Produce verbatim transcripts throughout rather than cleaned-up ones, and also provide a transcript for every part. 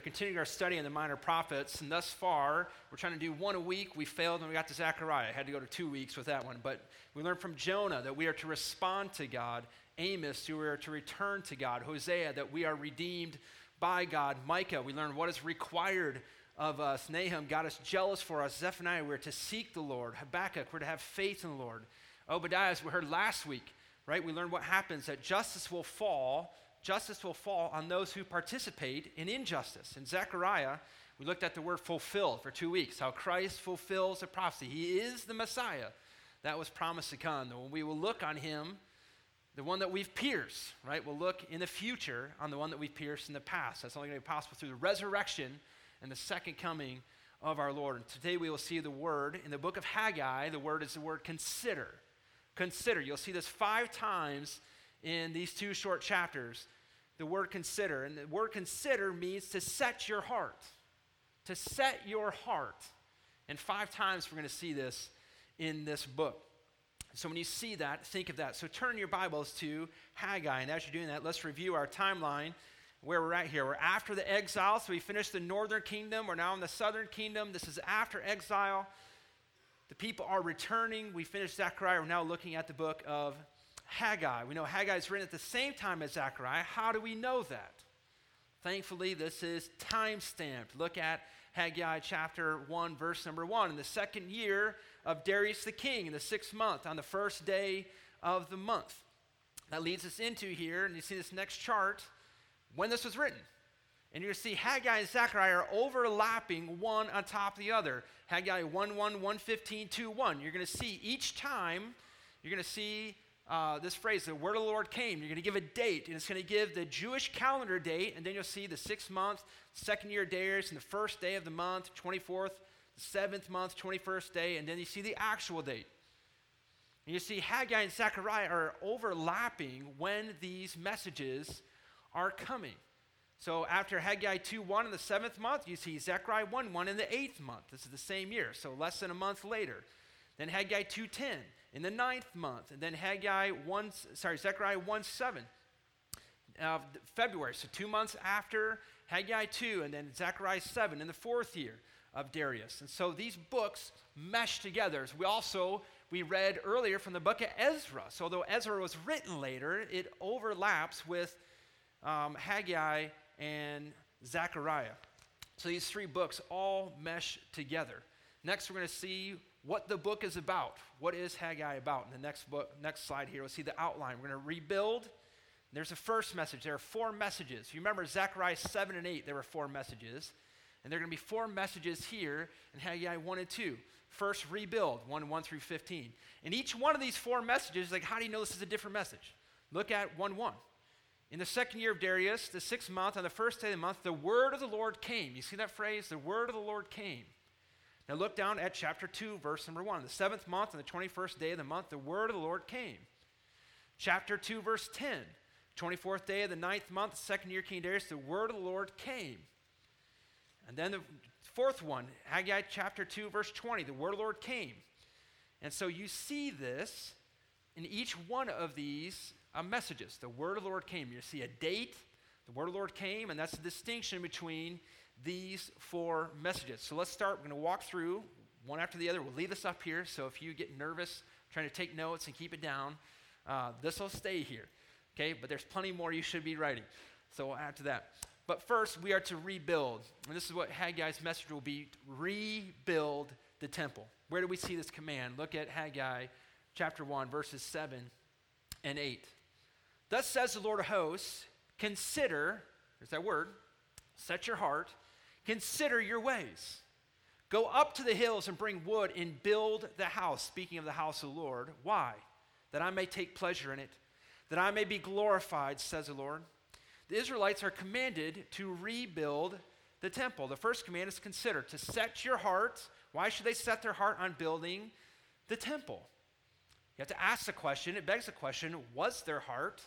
Continuing our study in the minor prophets, and thus far, we're trying to do one a week. We failed when we got to Zechariah. I had to go to two weeks with that one. But we learned from Jonah that we are to respond to God. Amos, we are to return to God. Hosea, that we are redeemed by God. Micah, we learned what is required of us. Nahum, God is jealous for us. Zephaniah, we're to seek the Lord. Habakkuk, we're to have faith in the Lord. Obadiah, as we heard last week, right? We learned what happens, that justice will fall Justice will fall on those who participate in injustice. In Zechariah, we looked at the word fulfilled for two weeks, how Christ fulfills the prophecy. He is the Messiah that was promised to come. When we will look on him, the one that we've pierced, right? We'll look in the future on the one that we've pierced in the past. That's only going to be possible through the resurrection and the second coming of our Lord. And today we will see the word in the book of Haggai. The word is the word consider. Consider. You'll see this five times in these two short chapters, the word consider. And the word consider means to set your heart. To set your heart. And five times we're going to see this in this book. So when you see that, think of that. So turn your Bibles to Haggai. And as you're doing that, let's review our timeline, where we're at here. We're after the exile. So we finished the northern kingdom. We're now in the southern kingdom. This is after exile. The people are returning. We finished Zechariah. We're now looking at the book of Haggai. We know Haggai is written at the same time as Zechariah. How do we know that? Thankfully, this is time-stamped. Look at Haggai chapter one, verse number one. In the second year of Darius the king, in the sixth month, on the first day of the month. That leads us into here, and you see this next chart, when this was written. And you're going to see Haggai and Zechariah are overlapping one on top of the other. Haggai one one, one fifteen, two one. You're going to see each time, you're going to see Uh, this phrase, the word of the Lord came. You're going to give a date, and it's going to give the Jewish calendar date, and then you'll see the sixth month, second year of Darius, and the first day of the month, twenty-fourth, the seventh month, twenty-first day, and then you see the actual date. And you see Haggai and Zechariah are overlapping when these messages are coming. So after Haggai two one in the seventh month, you see Zechariah one one in the eighth month. This is the same year, so less than a month later. Then Haggai two ten in the ninth month, and then Haggai one, sorry, Zechariah one seven, uh, February, so two months after Haggai two, and then Zechariah seven in the fourth year of Darius. And so these books mesh together. As we also, we read earlier from the book of Ezra. So although Ezra was written later, it overlaps with um, Haggai and Zechariah. So these three books all mesh together. Next, we're going to see what the book is about. What is Haggai about? In the next book, next slide here, we'll see the outline. We're going to rebuild. There's a first message. There are four messages. You remember Zechariah seven and eight, there were four messages. And there are going to be four messages here in Haggai one and two. First, rebuild, one, one through fifteen. And each one of these four messages, like, how do you know this is a different message? Look at one one. In the second year of Darius, the sixth month, on the first day of the month, the word of the Lord came. You see that phrase? The word of the Lord came. Now look down at chapter two, verse number one. The seventh month, on the twenty-first day of the month, the word of the Lord came. Chapter two, verse ten. twenty-fourth day of the ninth month, second year King Darius, the word of the Lord came. And then the fourth one, Haggai chapter two, verse twenty, the word of the Lord came. And so you see this in each one of these uh, messages. The word of the Lord came. You see a date, the word of the Lord came, and that's the distinction between these four messages. So let's start. We're going to walk through one after the other. We'll leave this up here, so if you get nervous trying to take notes and keep it down, uh, this will stay here, okay? But there's plenty more you should be writing, so we'll add to that. But first, we are to rebuild, and this is what Haggai's message will be: rebuild the temple. Where do we see this command? Look at Haggai chapter one, verses seven and eight. Thus says the Lord of hosts, consider, there's that word, set your heart, consider your ways. Go up to the hills and bring wood and build the house. Speaking of the house of the Lord. Why? That I may take pleasure in it, that I may be glorified, says the Lord. The Israelites are commanded to rebuild the temple. The first command is consider, to set your heart. Why should they set their heart on building the temple? You have to ask the question, it begs the question, was their heart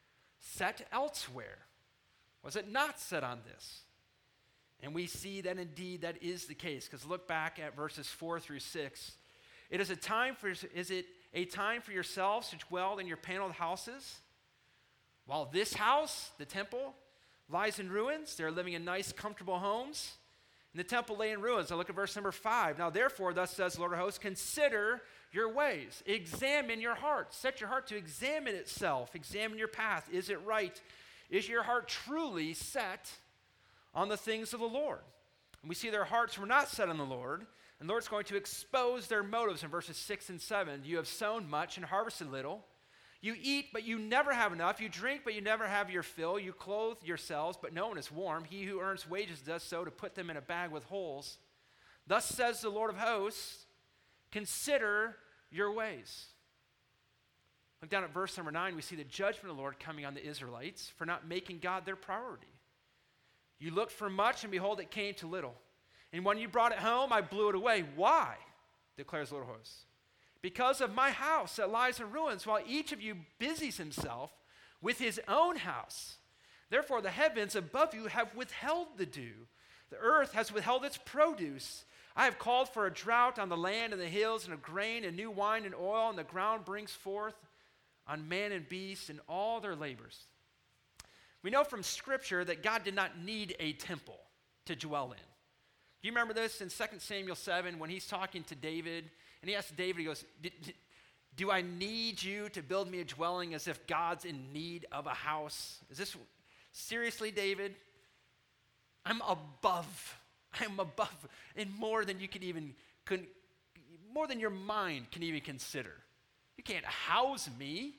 set elsewhere? Was it not set on this? And we see that indeed that is the case, because look back at verses four through six. It is a time for, is it a time for yourselves to dwell in your paneled houses? While this house, the temple, lies in ruins. They're living in nice, comfortable homes. And the temple lay in ruins. Now look at verse number five. Now therefore, thus says the Lord of hosts, consider your ways. Examine your heart. Set your heart to examine itself. Examine your path. Is it right? Is your heart truly set on the things of the Lord? And we see their hearts were not set on the Lord. And the Lord's going to expose their motives in verses six and seven. You have sown much and harvested little. You eat, but you never have enough. You drink, but you never have your fill. You clothe yourselves, but no one is warm. He who earns wages does so to put them in a bag with holes. Thus says the Lord of hosts, consider your ways. Look down at verse number nine. We see the judgment of the Lord coming on the Israelites for not making God their priority. You looked for much, and behold, it came to little. And when you brought it home, I blew it away. Why? Declares the Lord of hosts. Because of my house that lies in ruins, while each of you busies himself with his own house. Therefore, the heavens above you have withheld the dew. The earth has withheld its produce. I have called for a drought on the land and the hills, and of grain and new wine and oil, and the ground brings forth on man and beast and all their labors. We know from Scripture that God did not need a temple to dwell in. Do you remember this in Second Samuel seven when he's talking to David? And he asks David, he goes, do I need you to build me a dwelling as if God's in need of a house? Is this, seriously, David? I'm above, I'm above, and more than you can even, can, more than your mind can even consider. You can't house me.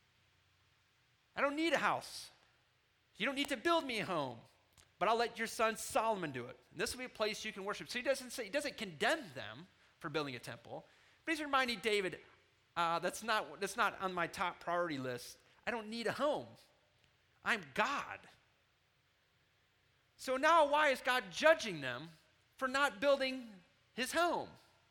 I don't need a house. You don't need to build me a home, but I'll let your son Solomon do it. And this will be a place you can worship. So he doesn't say, he doesn't condemn them for building a temple, but he's reminding David, uh, that's not that's not on my top priority list. I don't need a home. I'm God. So now why is God judging them for not building his home?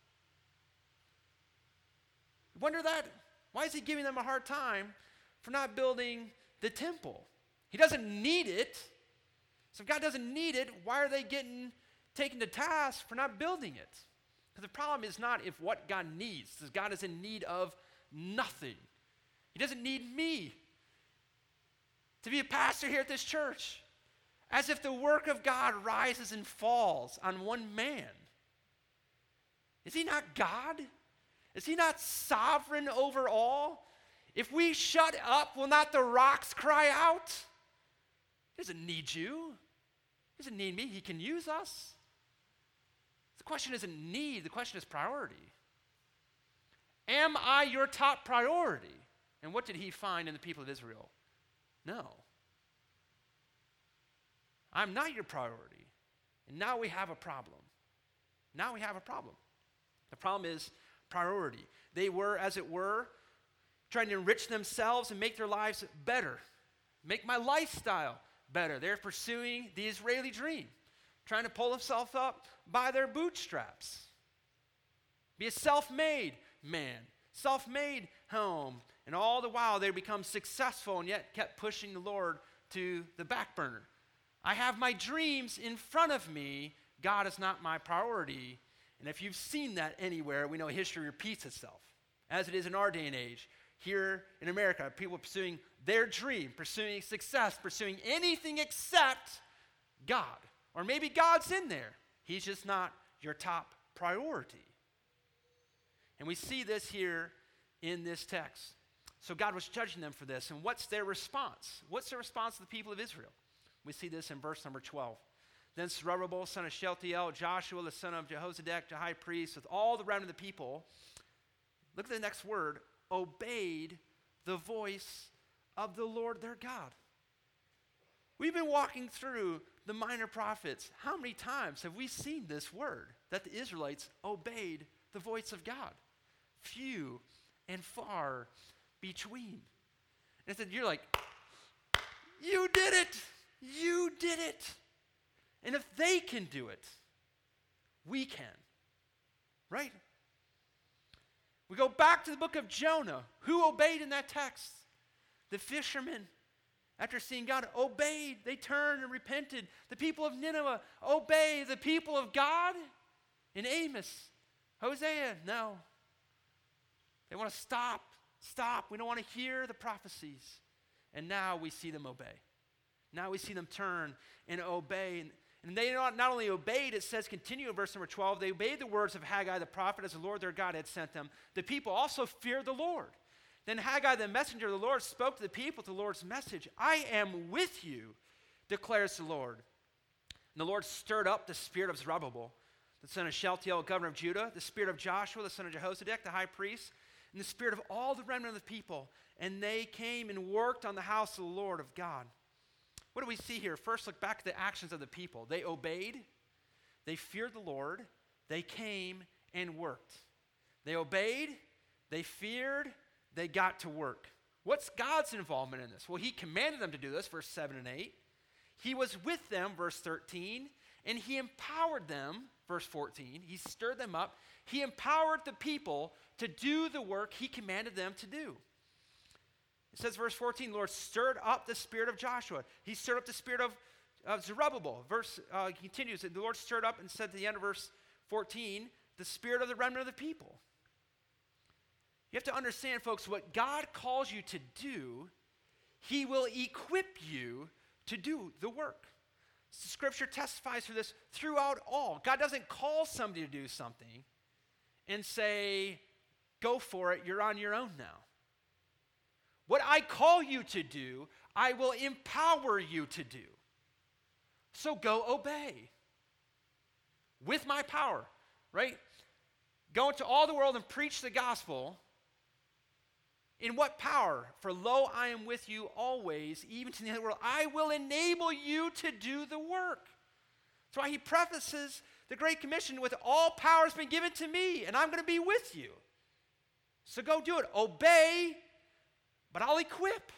Wonder that? Why is he giving them a hard time for not building the temple? He doesn't need it. So if God doesn't need it, why are they getting taken to task for not building it? Because the problem is not if what God needs, because God is in need of nothing. He doesn't need me to be a pastor here at this church, as if the work of God rises and falls on one man. Is he not God? Is he not sovereign over all? If we shut up, will not the rocks cry out? He doesn't need you. He doesn't need me. He can use us. The question isn't need, the question is priority. Am I your top priority? And what did he find in the people of Israel? No. I'm not your priority. And now we have a problem. Now we have a problem. The problem is priority. They were, as it were, trying to enrich themselves and make their lives better, make my lifestyle better. They're pursuing the Israeli dream, trying to pull themselves up by their bootstraps. Be a self-made man, self-made home. And all the while they become successful and yet kept pushing the Lord to the back burner. I have my dreams in front of me. God is not my priority. And if you've seen that anywhere, we know history repeats itself, as it is in our day and age. Here in America, people pursuing their dream, pursuing success, pursuing anything except God. Or maybe God's in there. He's just not your top priority. And we see this here in this text. So God was judging them for this. And what's their response? What's the response of the people of Israel? We see this in verse number twelve. Then Zerubbabel, son of Shealtiel, Joshua, the son of Jehozadak, the high priest, with all the remnant of the people, look at the next word, obeyed the voice of the Lord their God. We've been walking through the minor prophets. How many times have we seen this word, that the Israelites obeyed the voice of God? Few and far between. And then you're like, you did it. You did it. And if they can do it, we can. Right? We go back to the book of Jonah. Who obeyed in that text? The fishermen. After seeing God, obeyed. They turned and repented. The people of Nineveh obey. The people of God in Amos. Hosea, no. They want to stop. Stop. We don't want to hear the prophecies. And now we see them obey. Now we see them turn and obey. And, and they not, not only obeyed, it says, continue in verse number twelve, they obeyed the words of Haggai the prophet as the Lord their God had sent them. The people also feared the Lord. Then Haggai the messenger of the Lord spoke to the people with the Lord's message. I am with you, declares the Lord. And the Lord stirred up the spirit of Zerubbabel, the son of Shealtiel, governor of Judah, the spirit of Joshua, the son of Jehozadak, the high priest, and the spirit of all the remnant of the people. And they came and worked on the house of the Lord of God. What do we see here? First, look back at the actions of the people. They obeyed, they feared the Lord, they came and worked. They obeyed, they feared, they got to work. What's God's involvement in this? Well, he commanded them to do this, verse seven and eight. He was with them, verse thirteen, and he empowered them, verse fourteen. He stirred them up. He empowered the people to do the work he commanded them to do. It says, verse fourteen, the Lord stirred up the spirit of Joshua. He stirred up the spirit of, of Zerubbabel. Verse uh, continues, the Lord stirred up and said at the end of verse fourteen, the spirit of the remnant of the people. You have to understand, folks, what God calls you to do, he will equip you to do the work. Scripture testifies for this throughout all. God doesn't call somebody to do something and say, go for it, you're on your own now. What I call you to do, I will empower you to do. So go obey. With my power, right? Go into all the world and preach the gospel. In what power? For lo, I am with you always, even to the end of the world. I will enable you to do the work. That's why he prefaces the Great Commission with all power has been given to me, and I'm going to be with you. So go do it. Obey, but I'll equip.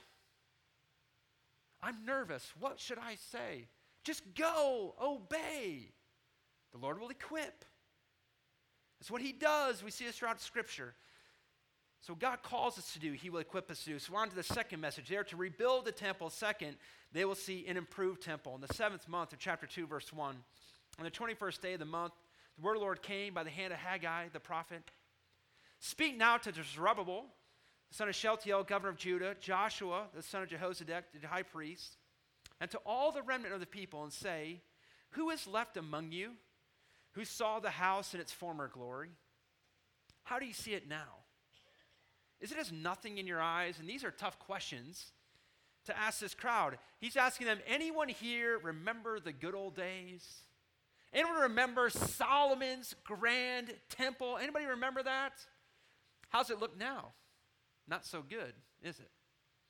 I'm nervous. What should I say? Just go, obey. The Lord will equip. That's what he does. We see this throughout Scripture. So God calls us to do, he will equip us to do. So we're on to the second message. They are to rebuild the temple. Second, they will see an improved temple. In the seventh month of chapter two, verse one, on the twenty-first day of the month, the word of the Lord came by the hand of Haggai, the prophet. Speak now to Zerubbabel, the son of Shealtiel, governor of Judah, Joshua, the son of Jehozadak, the high priest, and to all the remnant of the people, and say, who is left among you who saw the house in its former glory? How do you see it now? Is it as nothing in your eyes? And these are tough questions to ask this crowd. He's asking them, anyone here remember the good old days? Anyone remember Solomon's grand temple? Anybody remember that? How's it look now? Not so good, is it?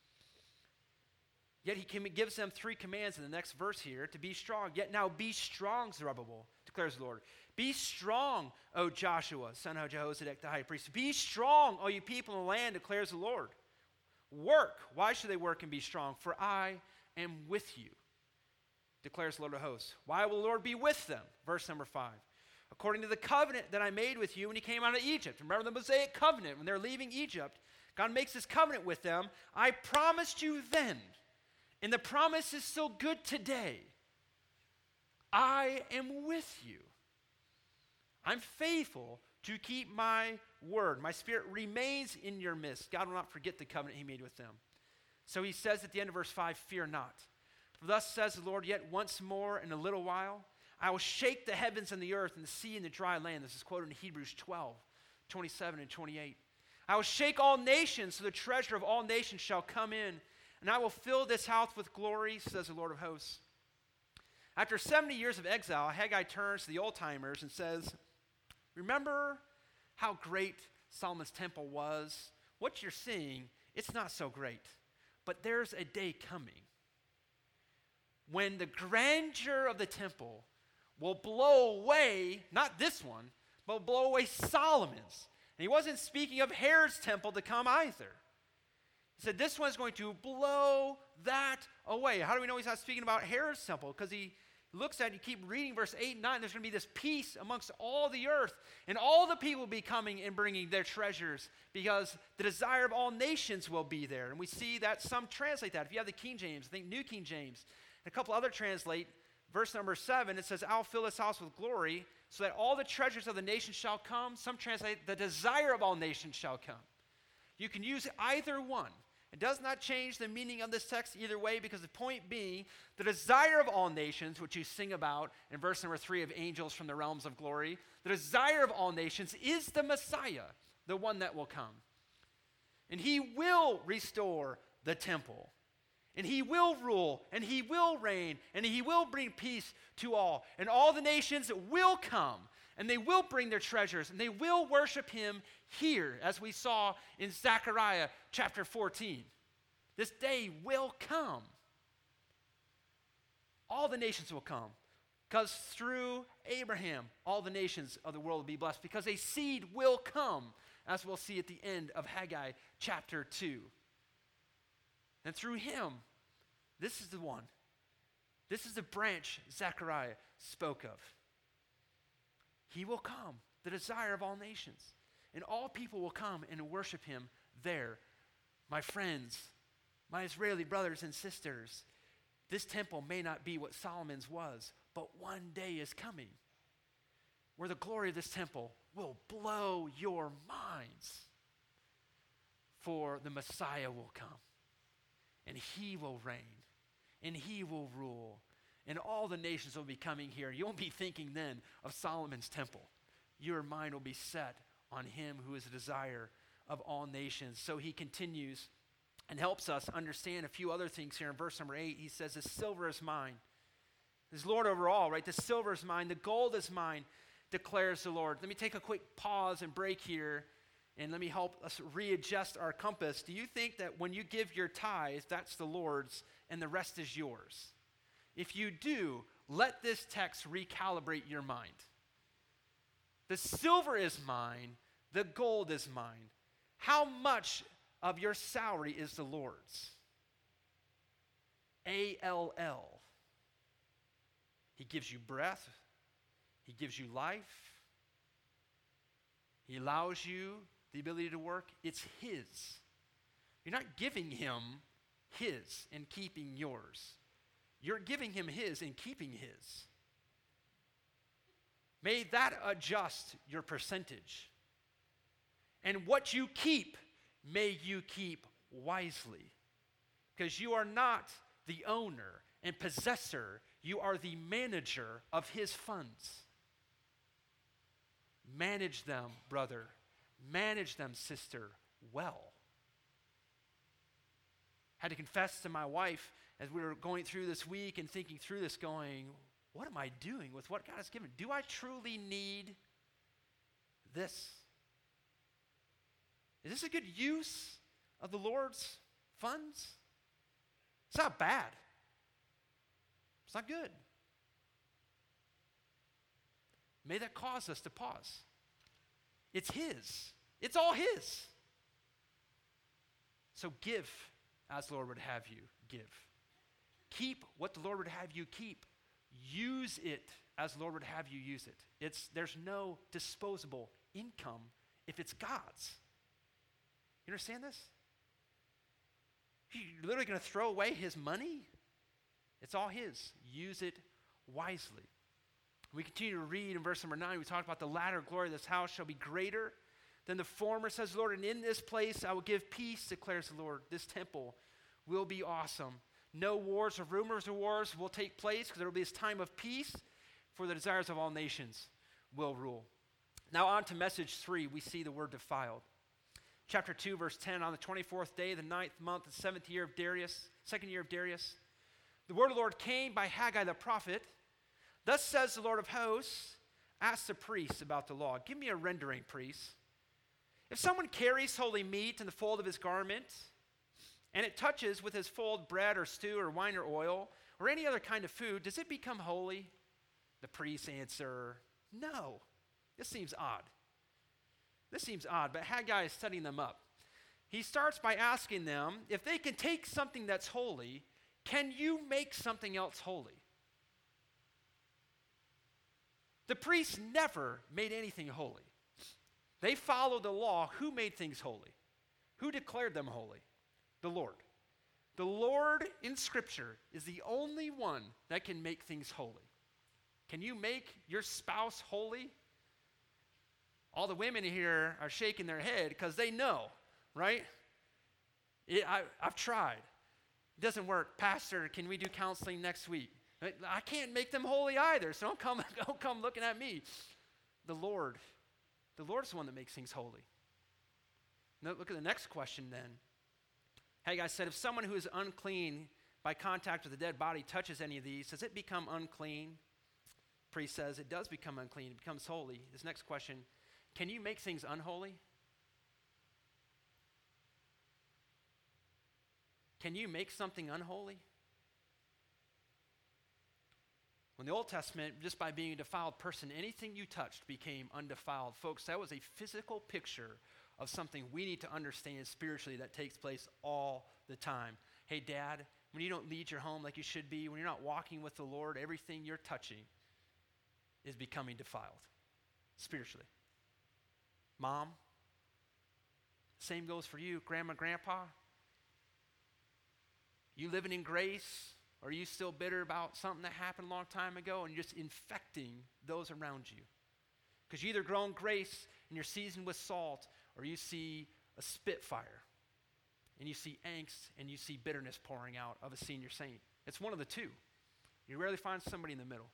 Yet he gives them three commands in the next verse here to be strong. Yet now be strong, Zerubbabel, declares the Lord. Be strong, O Joshua, son of Jehozadak, the high priest. Be strong, O you people in the land, declares the Lord. Work. Why should they work and be strong? For I am with you, declares the Lord of hosts. Why will the Lord be with them? Verse number five. According to the covenant that I made with you when you came out of Egypt. Remember the Mosaic covenant when they're leaving Egypt. God makes this covenant with them. I promised you then, and the promise is still good today. I am with you. I'm faithful to keep my word. My spirit remains in your midst. God will not forget the covenant he made with them. So he says at the end of verse five, fear not. For thus says the Lord, yet once more in a little while, I will shake the heavens and the earth and the sea and the dry land. This is quoted in Hebrews twelve, twenty-seven and twenty-eight. I will shake all nations, so the treasure of all nations shall come in, and I will fill this house with glory, says the Lord of hosts. After seventy years of exile, Haggai turns to the old-timers and says, remember how great Solomon's temple was? What you're seeing, it's not so great. But there's a day coming when the grandeur of the temple will blow away, not this one, but will blow away Solomon's. And he wasn't speaking of Herod's temple to come either. He said this one's going to blow that away. How do we know he's not speaking about Herod's temple? Because he looks at it, you keep reading verse eight and nine, there's going to be this peace amongst all the earth, and all the people will be coming and bringing their treasures, because the desire of all nations will be there. And we see that some translate that. If you have the King James, I think New King James, and a couple other translate, verse number seven, it says, I'll fill this house with glory, so that all the treasures of the nations shall come. Some translate, the desire of all nations shall come. You can use either one. It does not change the meaning of this text either way, because the point being, the desire of all nations, which you sing about in verse number three of Angels from the Realms of Glory, the desire of all nations is the Messiah, the one that will come. And he will restore the temple. And he will rule, and he will reign, and he will bring peace to all. And all the nations will come, and they will bring their treasures, and they will worship him here, as we saw in Zechariah chapter fourteen. This day will come. All the nations will come, because through Abraham, all the nations of the world will be blessed, because a seed will come, as we'll see at the end of Haggai chapter two. And through him, this is the one. This is the branch Zechariah spoke of. He will come, the desire of all nations. And all people will come and worship him there. My friends, my Israeli brothers and sisters, this temple may not be what Solomon's was, but one day is coming where the glory of this temple will blow your minds. For the Messiah will come, and he will reign, and he will rule, and all the nations will be coming here. You won't be thinking then of Solomon's temple. Your mind will be set on him who is the desire of all nations. So he continues and helps us understand a few other things here in verse number eight. He says, the silver is mine. He's Lord over all, right? The silver is mine. The gold is mine, declares the Lord. Let me take a quick pause and break here, and let me help us readjust our compass. Do you think that when you give your tithe, that's the Lord's and the rest is yours? If you do, let this text recalibrate your mind. The silver is mine, the gold is mine. How much of your salary is the Lord's? A L L. He gives you breath. He gives you life. He allows you the ability to work. It's his. You're not giving him his and keeping yours. You're giving him his and keeping his. May that adjust your percentage. And what you keep, may you keep wisely. Because you are not the owner and possessor. You are the manager of his funds. Manage them, brother. Manage them, sister, well. I had to confess to my wife as we were going through this week and thinking through this, going, what am I doing with what God has given? Do I truly need this? Is this a good use of the Lord's funds? It's not bad. It's not good. May that cause us to pause. It's his. It's all his. So give as the Lord would have you give. Keep what the Lord would have you keep. Use it as the Lord would have you use it. It's, there's no disposable income if it's God's. You understand this? You're literally going to throw away his money? It's all his. Use it wisely. We continue to read in verse number nine. We talked about the latter glory of this house shall be greater than the former, says the Lord. And in this place I will give peace, declares the Lord. This temple will be awesome. No wars or rumors of wars will take place, because there will be this time of peace, for the desires of all nations will rule. Now on to message three. We see the word defiled. Chapter two, verse ten, on the twenty-fourth day of the ninth month, the seventh year of Darius, second year of Darius, the word of the Lord came by Haggai the prophet. Thus says the Lord of hosts, ask the priests about the law. Give me a rendering, priest. If someone carries holy meat in the fold of his garment, and it touches with his fold bread or stew or wine or oil, or any other kind of food, does it become holy? The priests answer, no. This seems odd. This seems odd, but Haggai is setting them up. He starts by asking them, if they can take something that's holy, can you make something else holy? The priests never made anything holy. They followed the law. Who made things holy? Who declared them holy? The Lord. The Lord in Scripture is the only one that can make things holy. Can you make your spouse holy? All the women here are shaking their head because they know, right? It, I, I've tried. It doesn't work. Pastor, can we do counseling next week? I can't make them holy either, so don't come, don't come looking at me. The Lord, the Lord's the one that makes things holy. Now look at the next question then. Haggai said, if someone who is unclean by contact with a dead body touches any of these, does it become unclean? Priest says it does become unclean. It becomes holy. This next question, can you make things unholy? Can you make something unholy? In the Old Testament, just by being a defiled person, anything you touched became undefiled. Folks, that was a physical picture of something we need to understand spiritually that takes place all the time. Hey, Dad, when you don't lead your home like you should be, when you're not walking with the Lord, everything you're touching is becoming defiled spiritually. Mom, same goes for you. Grandma, Grandpa, you living in grace? Or are you still bitter about something that happened a long time ago and you're just infecting those around you? Because you either grow in grace and you're seasoned with salt, or you see a spitfire and you see angst and you see bitterness pouring out of a senior saint. It's one of the two. You rarely find somebody in the middle.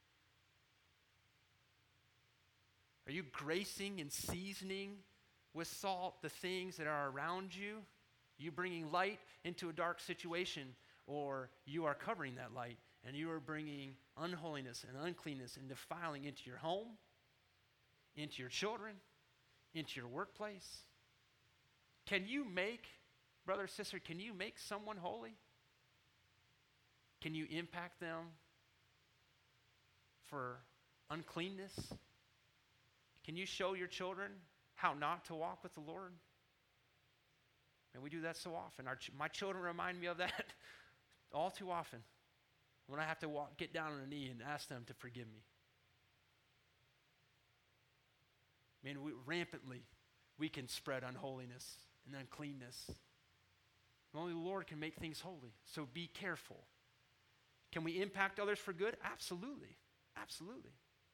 Are you gracing and seasoning with salt the things that are around you? Are you bringing light into a dark situation? Or you are covering that light and you are bringing unholiness and uncleanness and defiling into your home, into your children, into your workplace. Can you make, brother, sister, can you make someone holy? Can you impact them for uncleanness? Can you show your children how not to walk with the Lord? And we do that so often. Our ch- my children remind me of that all too often when I have to walk, get down on a knee and ask them to forgive me. I mean, we, rampantly, we can spread unholiness and uncleanness. Only the Lord can make things holy, so be careful. Can we impact others for good? Absolutely, absolutely.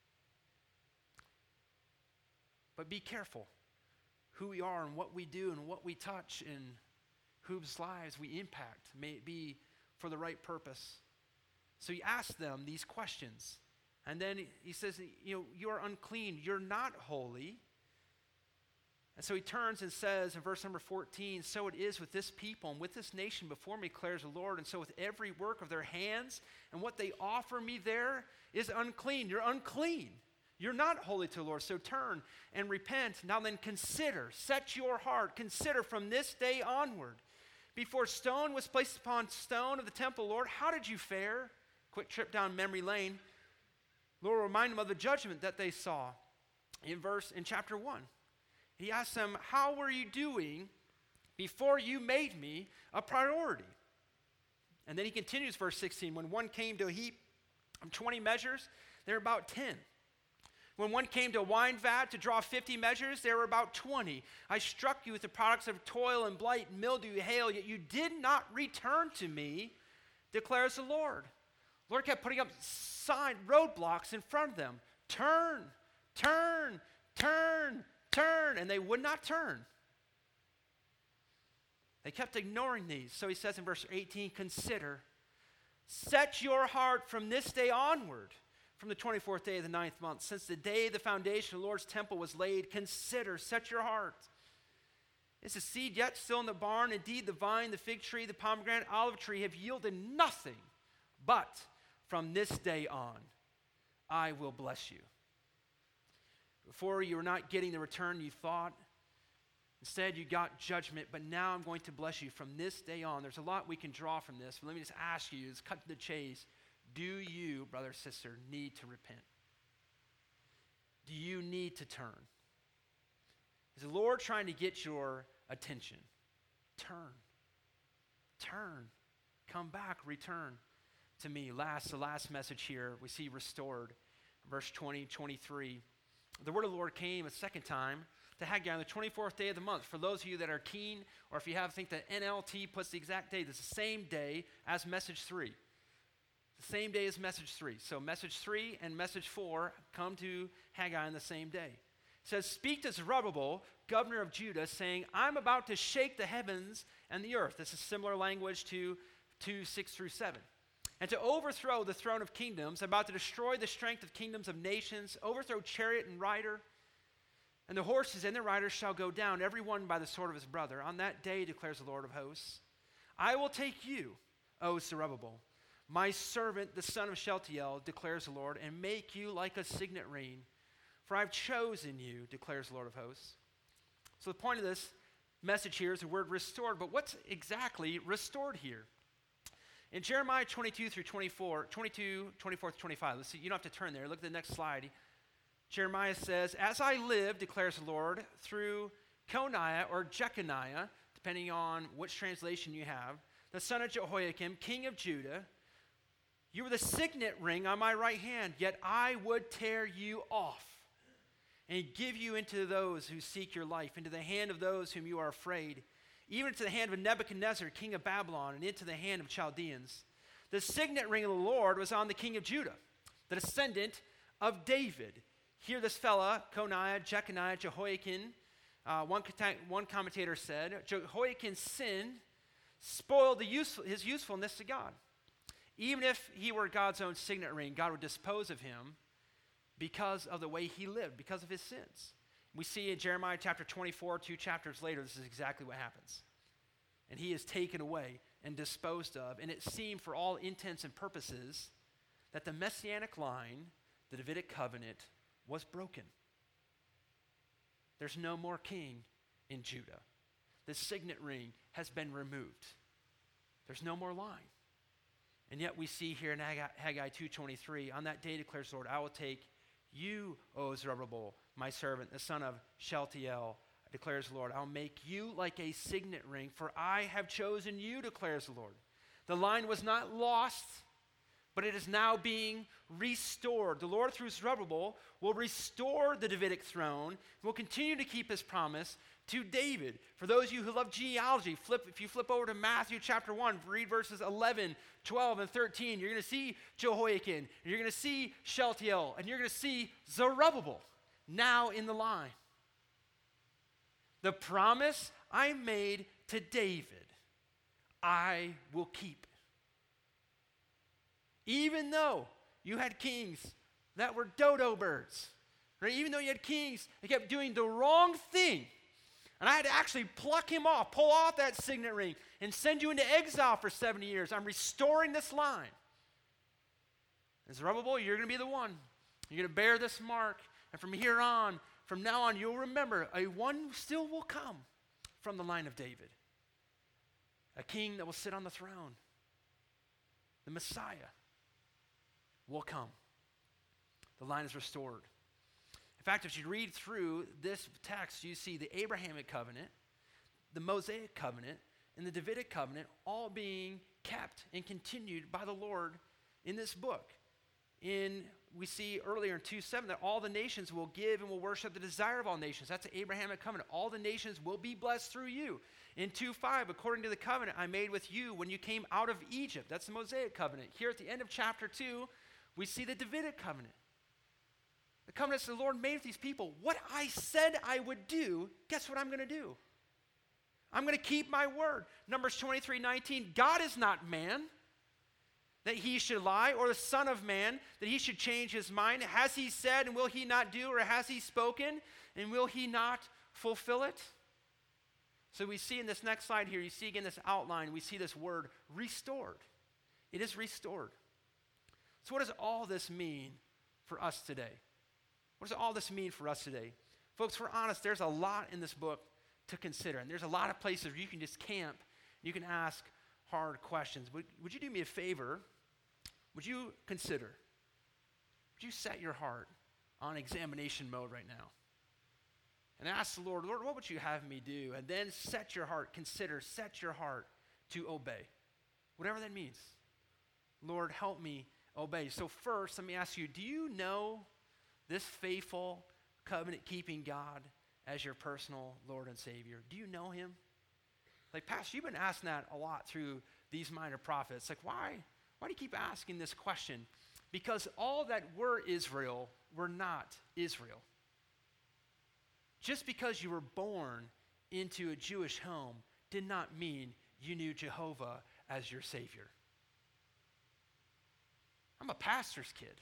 But be careful who we are and what we do and what we touch and whose lives we impact. May it be for the right purpose. So he asks them these questions. And then he says, you know, you are unclean. You're not holy. And so he turns and says in verse number fourteen, so it is with this people and with this nation before me, declares the Lord. And so with every work of their hands and what they offer me there is unclean. You're unclean. You're not holy to the Lord. So turn and repent. Now then consider, set your heart, consider from this day onward. Before stone was placed upon stone of the temple, Lord, how did you fare? Quick trip down memory lane. Lord, remind them of the judgment that they saw in verse, in chapter one. He asks them, how were you doing before you made me a priority? And then he continues, verse sixteen, when one came to a heap of twenty measures, there were about ten. When one came to a wine vat to draw fifty measures, there were about twenty. I struck you with the products of toil and blight, mildew, hail, yet you did not return to me, declares the Lord. The Lord kept putting up sign roadblocks in front of them. Turn, turn, turn, turn, and they would not turn. They kept ignoring these. So he says in verse eighteen, consider, set your heart from this day onward, from the twenty-fourth day of the ninth month, since the day the foundation of the Lord's temple was laid, consider, set your heart. Is the seed yet still in the barn? Indeed, the vine, the fig tree, the pomegranate, olive tree have yielded nothing, but from this day on, I will bless you. Before you were not getting the return you thought. Instead, you got judgment, but now I'm going to bless you from this day on. There's a lot we can draw from this, but let me just ask you, let's cut to the chase. Do you, brother, sister, need to repent? Do you need to turn? Is the Lord trying to get your attention? Turn. Turn. Come back, return to me. Last, the last message here, we see restored. Verse twenty, twenty-three. The word of the Lord came a second time to Haggai on the twenty-fourth day of the month. For those of you that are keen, or if you have, think that N L T puts the exact date, it's the same day as message three. The same day as message three. So message three and message four come to Haggai on the same day. says, speak to Zerubbabel, governor of Judah, saying, I'm about to shake the heavens and the earth. This is similar language to two, six through seven. And to overthrow the throne of kingdoms, about to destroy the strength of kingdoms of nations, overthrow chariot and rider, and the horses and the riders shall go down, every one by the sword of his brother. On that day, declares the Lord of hosts, I will take you, O Zerubbabel, my servant, the son of Shealtiel, declares the Lord, and make you like a signet ring. For I've chosen you, declares the Lord of hosts. So the point of this message here is the word restored, but what's exactly restored here? In Jeremiah twenty-two through twenty-four, twenty-two, twenty-four through twenty-five, let's see, you don't have to turn there. Look at the next slide. Jeremiah says, as I live, declares the Lord, through Coniah or Jeconiah, depending on which translation you have, the son of Jehoiakim, king of Judah, you were the signet ring on my right hand, yet I would tear you off and give you into those who seek your life, into the hand of those whom you are afraid, even into the hand of Nebuchadnezzar, king of Babylon, and into the hand of Chaldeans. The signet ring of the Lord was on the king of Judah, the descendant of David. Here this fella, Coniah, Jeconiah, Jehoiakim, uh, one, one commentator said, Jehoiakim's sin spoiled the useful, his usefulness to God. Even if he were God's own signet ring, God would dispose of him because of the way he lived, because of his sins. We see in Jeremiah chapter twenty-four, two chapters later, this is exactly what happens. And he is taken away and disposed of. And it seemed for all intents and purposes that the messianic line, the Davidic covenant, was broken. There's no more king in Judah. The signet ring has been removed. There's no more line. And yet we see here in Haggai two twenty-three, on that day declares the Lord, I will take you, O Zerubbabel, my servant, the son of Shealtiel, declares the Lord. I'll make you like a signet ring, for I have chosen you, declares the Lord. The line was not lost, but it is now being restored. The Lord, through Zerubbabel, will restore the Davidic throne and will continue to keep his promise to David. For those of you who love genealogy, flip, if you flip over to Matthew chapter one, read verses eleven, twelve, and thirteen, you're going to see Jehoiakim, and you're going to see Shealtiel, and you're going to see Zerubbabel now in the line. The promise I made to David, I will keep. Even though you had kings that were dodo birds, right? Even though you had kings that kept doing the wrong thing, and I had to actually pluck him off, pull off that signet ring, and send you into exile for seventy years. I'm restoring this line. And Zerubbabel, you're going to be the one. You're going to bear this mark. And from here on, from now on, you'll remember a one still will come from the line of David. A king that will sit on the throne. The Messiah will come. The line is restored. In fact, if you read through this text, you see the Abrahamic covenant, the Mosaic covenant, and the Davidic covenant all being kept and continued by the Lord in this book. In we see earlier in two seven that all the nations will give and will worship the desire of all nations. That's the Abrahamic covenant. All the nations will be blessed through you. In two five, according to the covenant I made with you when you came out of Egypt. That's the Mosaic covenant. Here at the end of chapter two, we see the Davidic covenant. The covenants the Lord made with these people. What I said I would do, guess what I'm going to do? I'm going to keep my word. Numbers twenty-three nineteen, God is not man, that he should lie, or the son of man, that he should change his mind. Has he said, and will he not do? Or has he spoken, and will he not fulfill it? So we see in this next slide here, you see again this outline, we see this word restored. It is restored. So what does all this mean for us today? What does all this mean for us today? Folks, if we're honest, there's a lot in this book to consider. And there's a lot of places where you can just camp. You can ask hard questions. Would, would you do me a favor? Would you consider? Would you set your heart on examination mode right now? And ask the Lord, Lord, what would you have me do? And then set your heart, consider, set your heart to obey. Whatever that means. Lord, help me obey. So first, let me ask you, do you know this faithful, covenant-keeping God as your personal Lord and Savior? Do you know him? Like, Pastor, you've been asking that a lot through these minor prophets. Like, why? Why do you keep asking this question? Because all that were Israel were not Israel. Just because you were born into a Jewish home did not mean you knew Jehovah as your Savior. I'm a pastor's kid.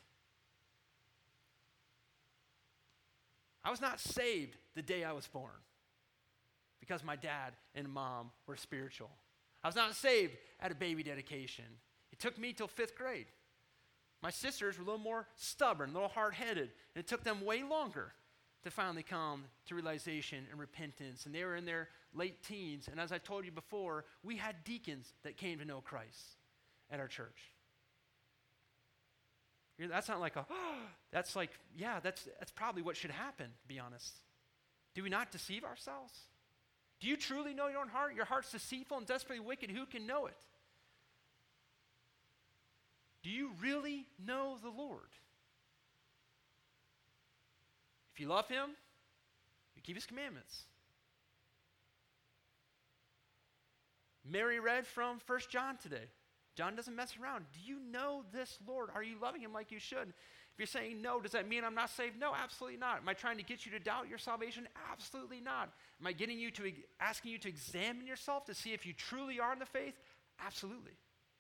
I was not saved the day I was born because my dad and mom were spiritual. I was not saved at a baby dedication. It took me till fifth grade. My sisters were a little more stubborn, a little hard-headed, and it took them way longer to finally come to realization and repentance. And they were in their late teens. And as I told you before, we had deacons that came to know Christ at our church. That's not like a, oh, that's like, yeah, that's, that's probably what should happen, to be honest. Do we not deceive ourselves? Do you truly know your own heart? Your heart's deceitful and desperately wicked. Who can know it? Do you really know the Lord? If you love him, you keep his commandments. Mary read from First John today. John doesn't mess around. Do you know this Lord? Are you loving him like you should? If you're saying no, does that mean I'm not saved? No, absolutely not. Am I trying to get you to doubt your salvation? Absolutely not. Am I getting you to, asking you to examine yourself to see if you truly are in the faith? Absolutely.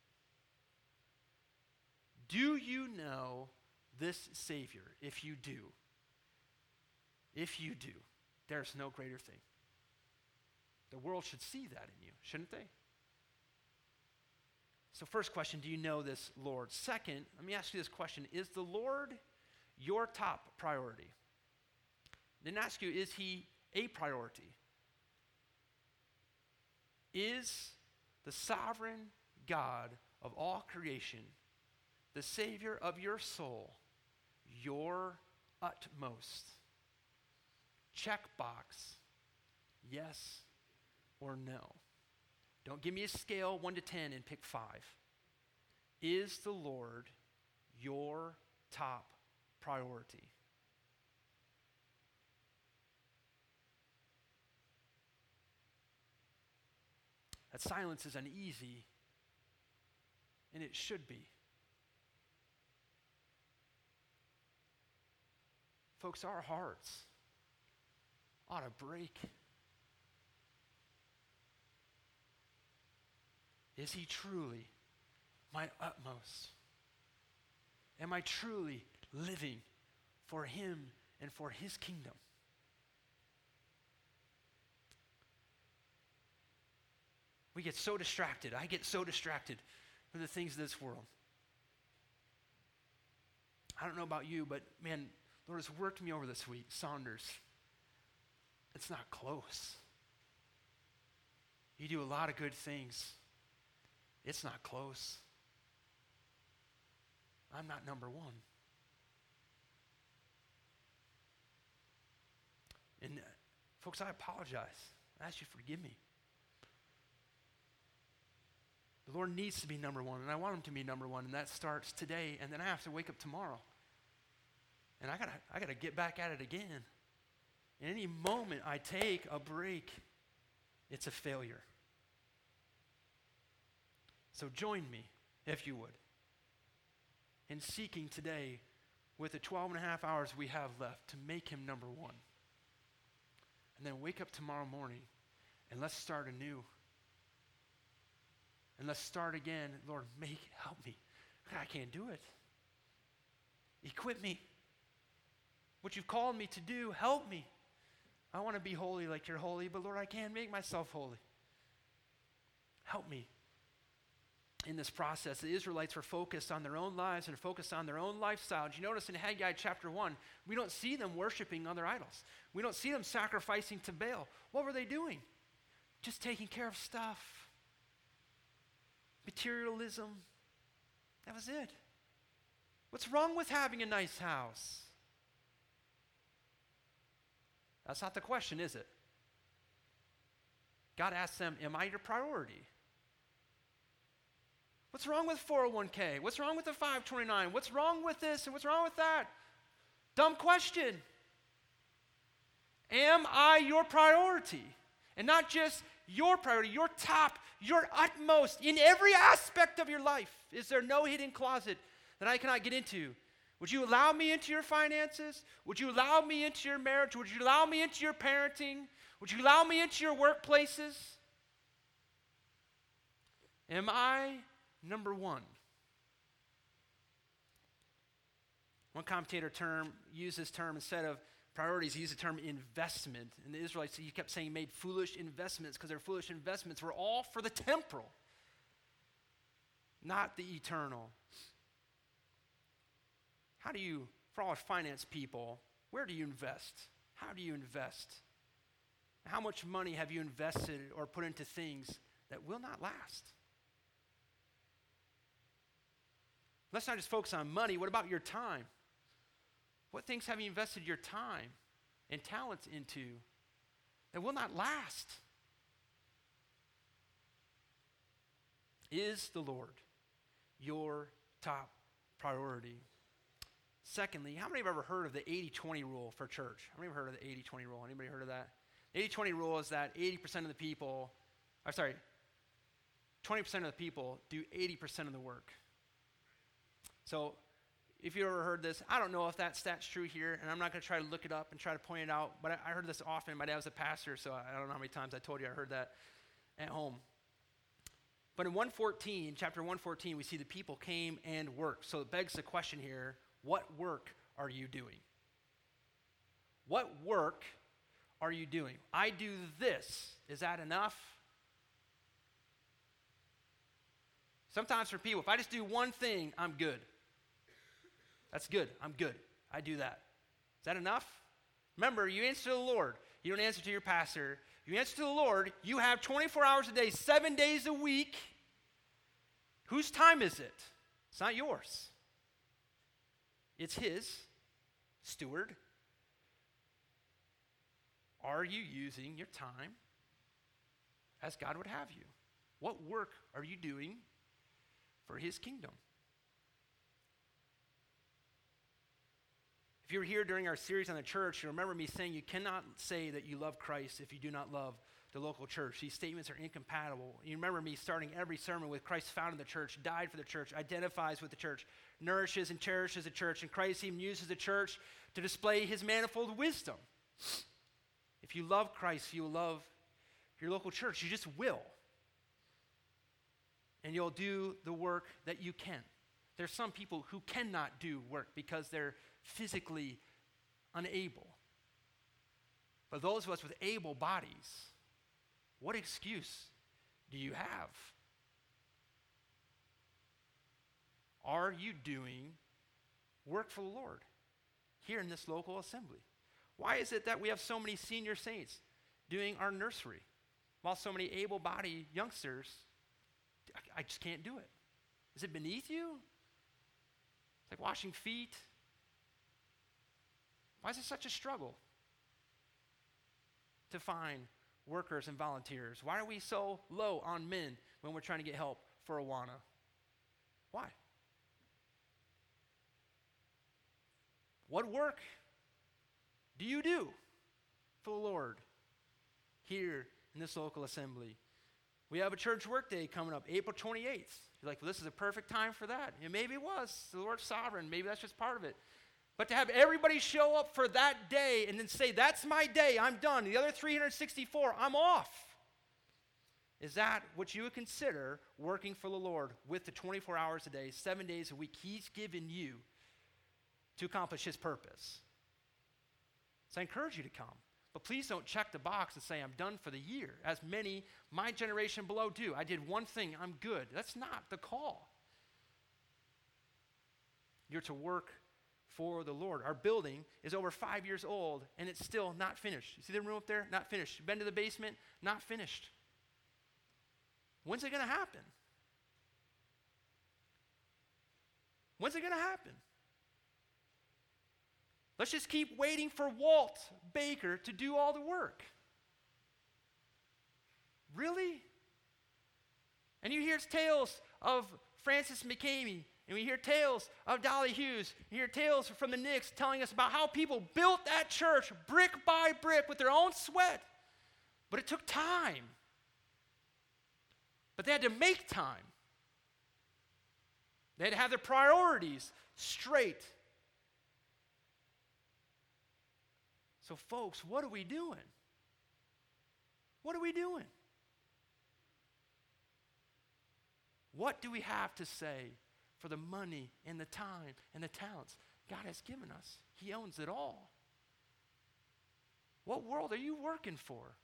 Do you know this Savior? If you do, if you do, there's no greater thing. The world should see that in you, shouldn't they? So first question, do you know this Lord? Second, let me ask you this question. Is the Lord your top priority? Then ask you, is he a priority? Is the sovereign God of all creation, the Savior of your soul, your utmost? Checkbox, yes or no. Don't give me a scale one to ten and pick five. Is the Lord your top priority? That silence is uneasy, and it should be. Folks, our hearts ought to break. Is he truly my utmost? Am I truly living for him and for his kingdom? We get so distracted. I get so distracted with the things of this world. I don't know about you, but man, Lord has worked me over this week. Saunders, it's not close. You do a lot of good things. It's not close. I'm not number one. And uh, folks, I apologize. I ask you to forgive me. The Lord needs to be number one, and I want him to be number one, and that starts today, and then I have to wake up tomorrow. And I gotta, I gotta get back at it again. And any moment I take a break, it's a failure. So join me, if you would, in seeking today, with the twelve and a half hours we have left, to make him number one. And then wake up tomorrow morning, and let's start anew. And let's start again. Lord, make, help me. I can't do it. Equip me. What you've called me to do, help me. I want to be holy like you're holy, but Lord, I can't make myself holy. Help me. In this process, the Israelites were focused on their own lives and focused on their own lifestyle. Did you notice in Haggai chapter one, we don't see them worshiping other idols. We don't see them sacrificing to Baal. What were they doing? Just taking care of stuff. Materialism. That was it. What's wrong with having a nice house? That's not the question, is it? God asks them, am I your priority? What's wrong with four oh one k? What's wrong with the five twenty-nine? What's wrong with this and what's wrong with that? Dumb question. Am I your priority? And not just your priority, your top, your utmost in every aspect of your life. Is there no hidden closet that I cannot get into Would you allow me into your finances? Would you allow me into your marriage? Would you allow me into your parenting? Would you allow me into your workplaces? Am I number one? One commentator term used this term instead of priorities, he used the term investment. And the Israelites, he kept saying, made foolish investments because their foolish investments were all for the temporal, not the eternal. How do you, for all our finance people, where do you invest? How do you invest? How much money have you invested or put into things that will not last? Let's not just focus on money. What about your time? What things have you invested your time and talents into that will not last? Is the Lord your top priority? Secondly, how many have ever heard of the eighty twenty rule for church? How many have heard of the eighty twenty rule? Anybody heard of that? The eighty twenty rule is that eighty percent of the people, or sorry, twenty percent of the people do eighty percent of the work. So if you ever heard this, I don't know if that stat's true here, and I'm not going to try to look it up and try to point it out, but I, I heard this often. My dad was a pastor, so I, I don't know how many times I told you I heard that at home. But in one fourteen, chapter one fourteen, we see the people came and worked. So it begs the question here, what work are you doing? What work are you doing? I do this. Is that enough? Sometimes for people, if I just do one thing, I'm good. That's good. I'm good. I do that. Is that enough? Remember, you answer to the Lord. You don't answer to your pastor. You answer to the Lord. You have twenty-four hours a day, seven days a week. Whose time is it? It's not yours. It's his. Steward. Are you using your time as God would have you? What work are you doing for his kingdom? If you were here during our series on the church, you remember me saying you cannot say that you love Christ if you do not love the local church. These statements are incompatible. You remember me starting every sermon with Christ founded the church, died for the church, identifies with the church, nourishes and cherishes the church, and Christ even uses the church to display his manifold wisdom. If you love Christ, you will love your local church. You just will. And you'll do the work that you can. There's some people who cannot do work because they're physically unable. But those of us with able bodies, what excuse do you have? Are you doing work for the Lord here in this local assembly? Why is it that we have so many senior saints doing our nursery while so many able-bodied youngsters, I, I just can't do it? Is it beneath you? It's like washing feet. Why is it such a struggle to find workers and volunteers? Why are we so low on men when we're trying to get help for Awana? Why? What work do you do for the Lord here in this local assembly? We have a church work day coming up, April twenty-eighth. You're like, well, this is a perfect time for that. And maybe it was. The Lord's sovereign. Maybe that's just part of it. But to have everybody show up for that day and then say, that's my day, I'm done. The other three hundred sixty-four, I'm off. Is that what you would consider working for the Lord with the twenty-four hours a day, seven days a week he's given you to accomplish his purpose? So I encourage you to come. But please don't check the box and say, I'm done for the year, as many my generation below do. I did one thing, I'm good. That's not the call. You're to work for the Lord. Our building is over five years old, and it's still not finished. You see the room up there? Not finished. Been to the basement? Not finished. When's it going to happen? When's it going to happen? Let's just keep waiting for Walt Baker to do all the work. Really? And you hear tales of Francis McCamey, and we hear tales of Dolly Hughes. You hear tales from the Knicks telling us about how people built that church brick by brick with their own sweat. But it took time. But they had to make time. They had to have their priorities straight. So, folks, what are we doing? What are we doing? What do we have to say for the money and the time and the talents God has given us? He owns it all. What world are you working for?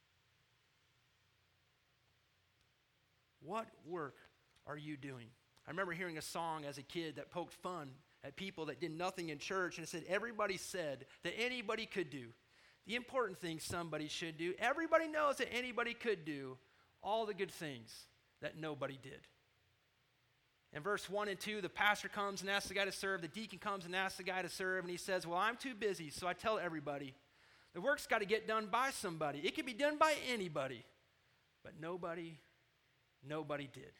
What work are you doing? I remember hearing a song as a kid that poked fun at people that did nothing in church, and it said everybody said that anybody could do the important things somebody should do. Everybody knows that anybody could do all the good things that nobody did. In verse one and two, the pastor comes and asks the guy to serve. The deacon comes and asks the guy to serve, and he says, well, I'm too busy, so I tell everybody, the work's got to get done by somebody. It can be done by anybody, but nobody, nobody did.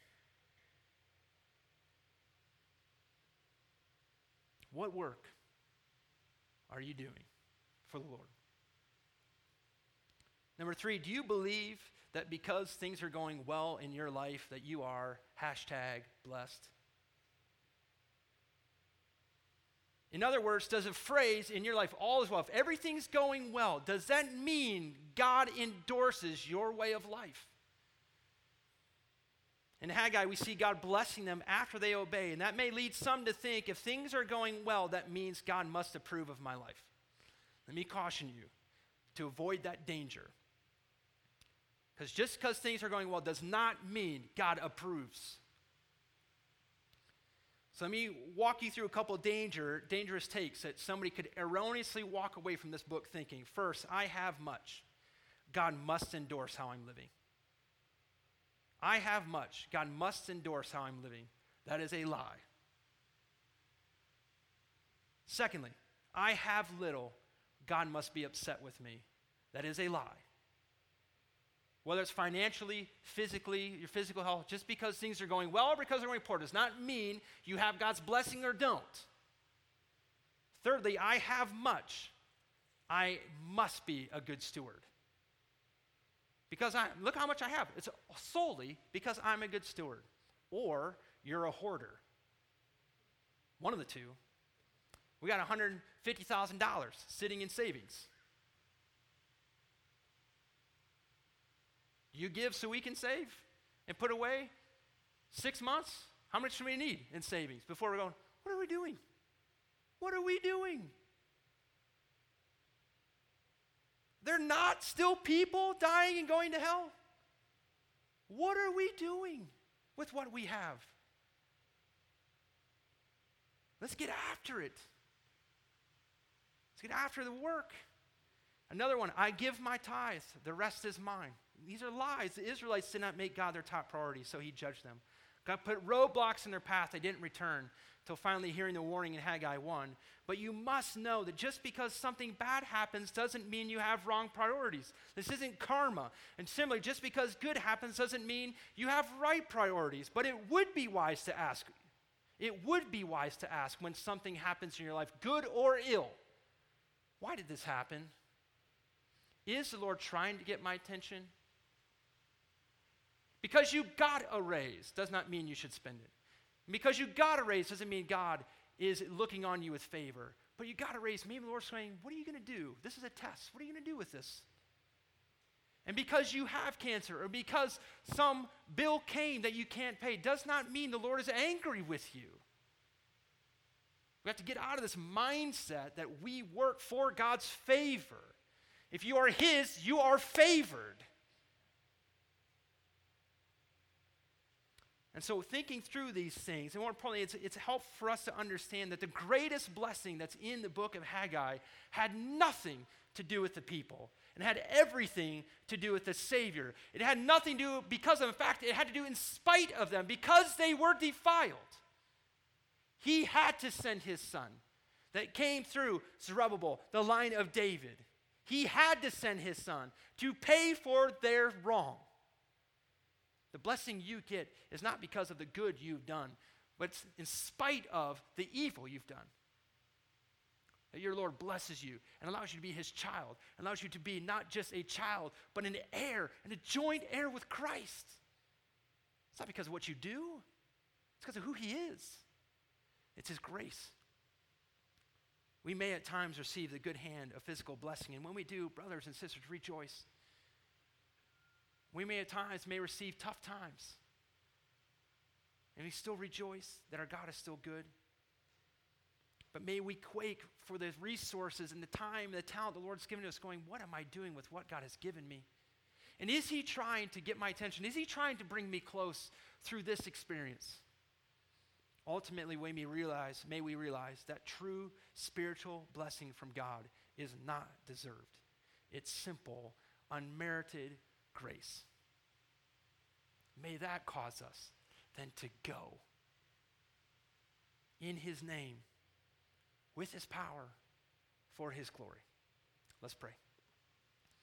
What work are you doing for the Lord? Number three, do you believe that because things are going well in your life that you are hashtag blessed? In other words, does a phrase in your life, all is well, if everything's going well, does that mean God endorses your way of life? In Haggai, we see God blessing them after they obey, and that may lead some to think if things are going well, that means God must approve of my life. Let me caution you to avoid that danger. Because just because things are going well does not mean God approves. So let me walk you through a couple of danger, dangerous takes that somebody could erroneously walk away from this book thinking. First, I have much. God must endorse how I'm living. I have much. God must endorse how I'm living. That is a lie. Secondly, I have little. God must be upset with me. That is a lie. Whether it's financially, physically, your physical health, just because things are going well or because they're going poor does not mean you have God's blessing or don't. Thirdly, I have much. I must be a good steward. Because I, look how much I have. It's solely because I'm a good steward. Or you're a hoarder. One of the two. We got one hundred fifty thousand dollars sitting in savings. You give so we can save and put away six months? How much do we need in savings before we're going, what are we doing? What are we doing? They're not still people dying and going to hell? What are we doing with what we have? Let's get after it. Let's get after the work. Another one, I give my tithe, the rest is mine. These are lies. The Israelites did not make God their top priority, so he judged them. God put roadblocks in their path. They didn't return until finally hearing the warning in Haggai one. But you must know that just because something bad happens doesn't mean you have wrong priorities. This isn't karma. And similarly, just because good happens doesn't mean you have right priorities. But it would be wise to ask. It would be wise to ask when something happens in your life, good or ill. Why did this happen? Is the Lord trying to get my attention? Because you got a raise does not mean you should spend it. Because you got a raise doesn't mean God is looking on you with favor. But you got a raise, maybe the Lord's saying, what are you going to do? This is a test. What are you going to do with this? And because you have cancer or because some bill came that you can't pay does not mean the Lord is angry with you. We have to get out of this mindset that we work for God's favor. If you are his, you are favored. And so thinking through these things, and more importantly, it's, it's helpful for us to understand that the greatest blessing that's in the book of Haggai had nothing to do with the people. It had everything to do with the Savior. It had nothing to do because of, in fact, it had to do in spite of them, because they were defiled. He had to send his son that came through Zerubbabel, the line of David. He had to send his son to pay for their wrong. The blessing you get is not because of the good you've done, but it's in spite of the evil you've done. That your Lord blesses you and allows you to be his child, and allows you to be not just a child, but an heir, and a joint heir with Christ. It's not because of what you do. It's because of who he is. It's his grace. We may at times receive the good hand of physical blessing, and when we do, brothers and sisters, rejoice. We may at times may receive tough times, and we still rejoice that our God is still good. But may we quake for the resources and the time and the talent the Lord's given us, going, what am I doing with what God has given me? And is he trying to get my attention? Is he trying to bring me close through this experience? Ultimately, may we realize, may we realize that true spiritual blessing from God is not deserved. It's simple, unmerited grace. May that cause us then to go in his name, with his power, for his glory. Let's pray.